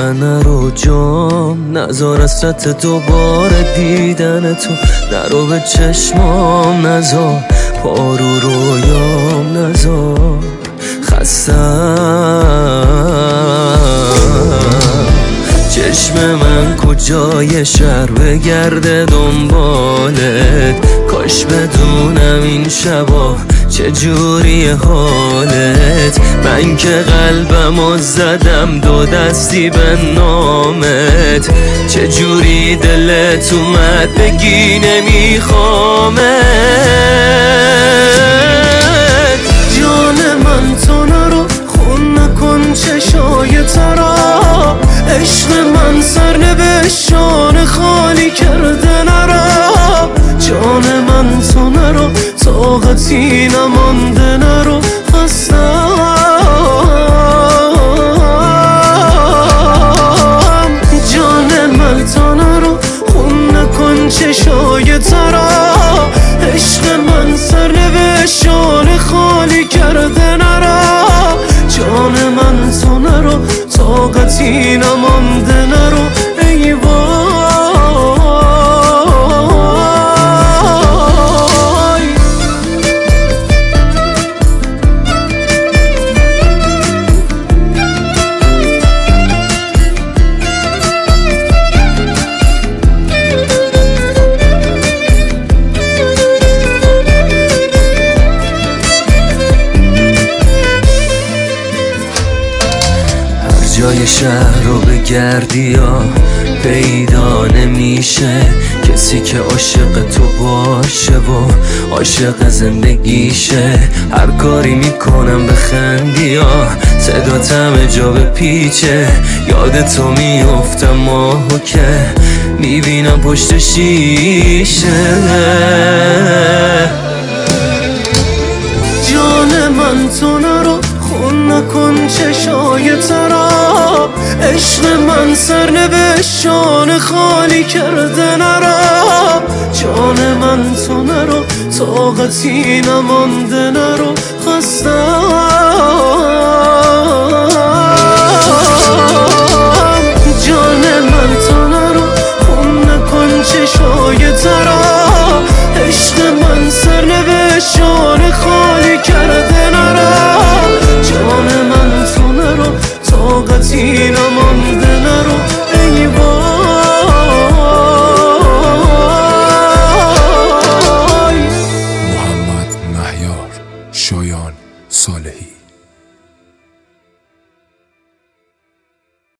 من نرو جام، نزار حسرت دوباره دیدن تو، نرو به چشمام نزار، پارو رویام نزار، خستم. چشم من کجای شهر بگرده دنبالت، کاش بدونم این شبا چجوری حالت. من که قلبمو زدم دو دستی به نامت، چجوری دلت اومد بگی نمیخوامت. جان من تو نرو، خون نکن چشای ترا، عشق من سرنوشتان خالی کرده نرا. جان من تو نرو، طاقتی نمانده نرو، خستم. جان من تو نرو، خون نکن چشای ترا، عشق من سرنوشتان خالی کرده نرا. جان من تو نرو، طاقتی نمانده نرو، ای وای. جای شهر رو بگردی یا پیدا نمیشه کسی که عاشق تو باشه و عاشق زندگیشه. هر کاری میکنم بخندی یا صدات همه جا بپیچه، یاد تو میافتم ماهو که میبینم پشت شیشه. جان من تو نرو، خون نکن چشای ترا، عشق من سرنوشتان خالی کرده نرا. جان من تو نرو، طاقتی نمانده نرو، خستم. جان من تو نرو، خون نکن چشای ترا، عشق من سرنوشتان خالی کرده نرا. جان من تو نرو، طاقتی نمانده نرو، ای وای. محمد مهیار، شایان صالحی.